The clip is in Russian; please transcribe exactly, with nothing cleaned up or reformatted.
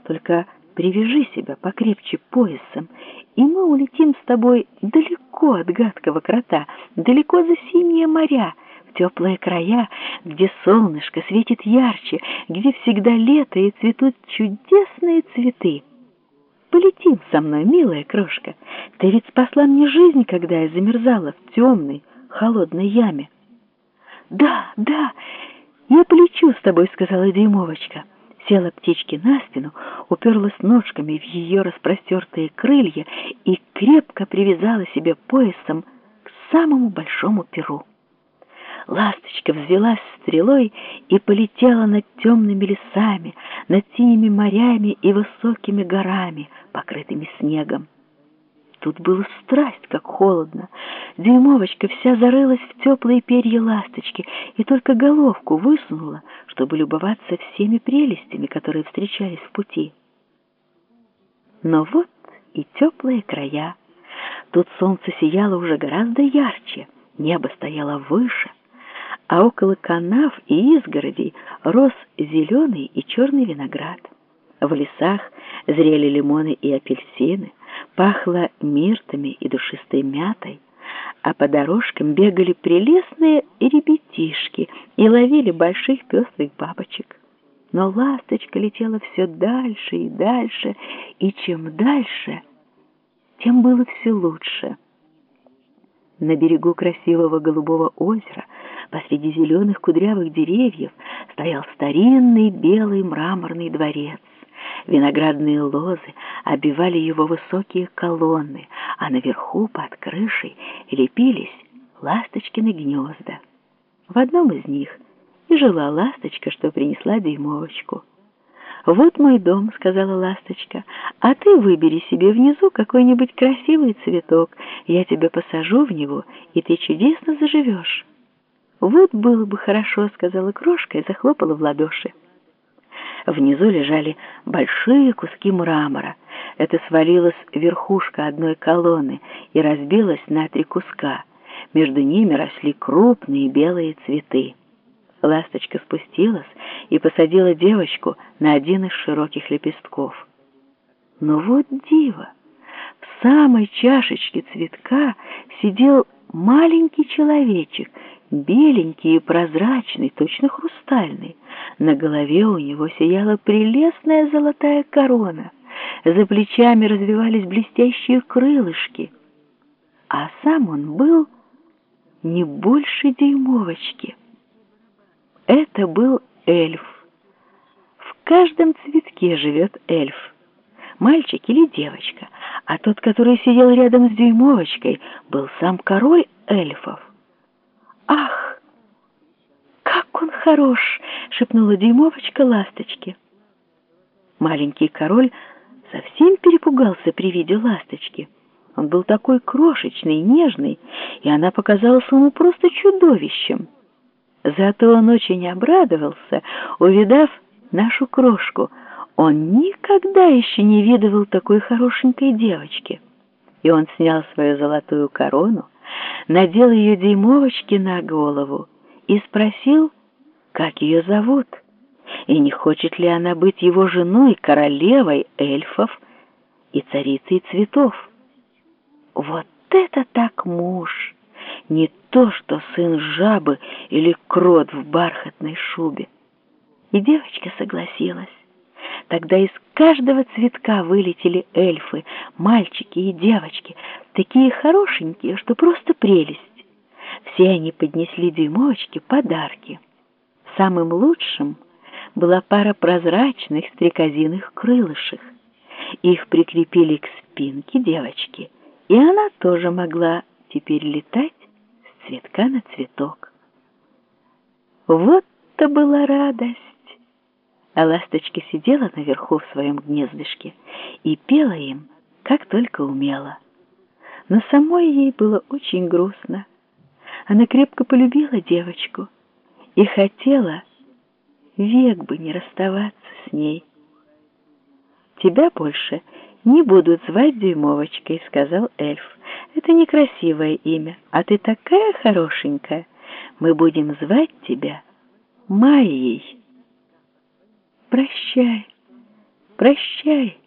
Только привяжи себя покрепче поясом, и мы улетим с тобой далеко от гадкого крота, далеко за синие моря, в теплые края, где солнышко светит ярче, где всегда лето и цветут чудесные цветы. Полетим со мной, милая крошка. Ты ведь спасла мне жизнь, когда я замерзала в темной, холодной яме. Да, да, я полечу с тобой, сказала дюймовочка. Села птичке на спину, уперлась ножками в ее распростертые крылья и крепко привязала себе поясом к самому большому перу. Ласточка взвелась стрелой и полетела над темными лесами, над синими морями и высокими горами, покрытыми снегом. Тут было страсть, как холодно. Дюймовочка вся зарылась в теплые перья ласточки и только головку высунула, чтобы любоваться всеми прелестями, которые встречались в пути. Но вот и теплые края. Тут солнце сияло уже гораздо ярче, небо стояло выше, а около канав и изгородей рос зеленый и черный виноград. В лесах зрели лимоны и апельсины, пахло миртами и душистой мятой, а по дорожкам бегали прелестные ребятишки и ловили больших пестрых бабочек. Но ласточка летела все дальше и дальше, и чем дальше, тем было все лучше. На берегу красивого голубого озера, посреди зеленых кудрявых деревьев, стоял старинный белый мраморный дворец. Виноградные лозы обивали его высокие колонны, а наверху, под крышей, лепились ласточкины гнезда. В одном из них и жила ласточка, что принесла дюймовочку. «Вот мой дом», — сказала ласточка, — «а ты выбери себе внизу какой-нибудь красивый цветок, я тебя посажу в него, и ты чудесно заживешь». «Вот было бы хорошо», — сказала крошка и захлопала в ладоши. Внизу лежали большие куски мрамора. Это свалилась верхушка одной колонны и разбилась на три куска. Между ними росли крупные белые цветы. Ласточка спустилась и посадила девочку на один из широких лепестков. Но вот диво! В самой чашечке цветка сидел маленький человечек, беленький и прозрачный, точно хрустальный. На голове у него сияла прелестная золотая корона, за плечами развивались блестящие крылышки, а сам он был не больше дюймовочки. Это был эльф. В каждом цветке живет эльф, мальчик или девочка, а тот, который сидел рядом с дюймовочкой, был сам король эльфов. «Ах, как он хорош!» — шепнула дюймовочка ласточке. Маленький король совсем перепугался при виде ласточки. Он был такой крошечный, нежный, и она показалась ему просто чудовищем. Зато он очень обрадовался, увидав нашу крошку. Он никогда еще не видывал такой хорошенькой девочки. И он снял свою золотую корону, надел ее дюймовочке на голову и спросил, как ее зовут, и не хочет ли она быть его женой, королевой эльфов и царицей цветов. Вот это так муж! Не то, что сын жабы или крот в бархатной шубе. И девочка согласилась. Тогда из каждого цветка вылетели эльфы, мальчики и девочки, такие хорошенькие, что просто прелесть. Все они поднесли дюймовочке подарки. Самым лучшим была пара прозрачных стрекозиных крылышек. Их прикрепили к спинке девочки, и она тоже могла теперь летать с цветка на цветок. Вот-то была радость! А ласточка сидела наверху в своем гнездышке и пела им, как только умела. Но самой ей было очень грустно. Она крепко полюбила девочку и хотела век бы не расставаться с ней. «Тебя больше не будут звать Дюймовочкой», — сказал эльф. «Это некрасивое имя, а ты такая хорошенькая. Мы будем звать тебя Майей». «Прощай, Прощай,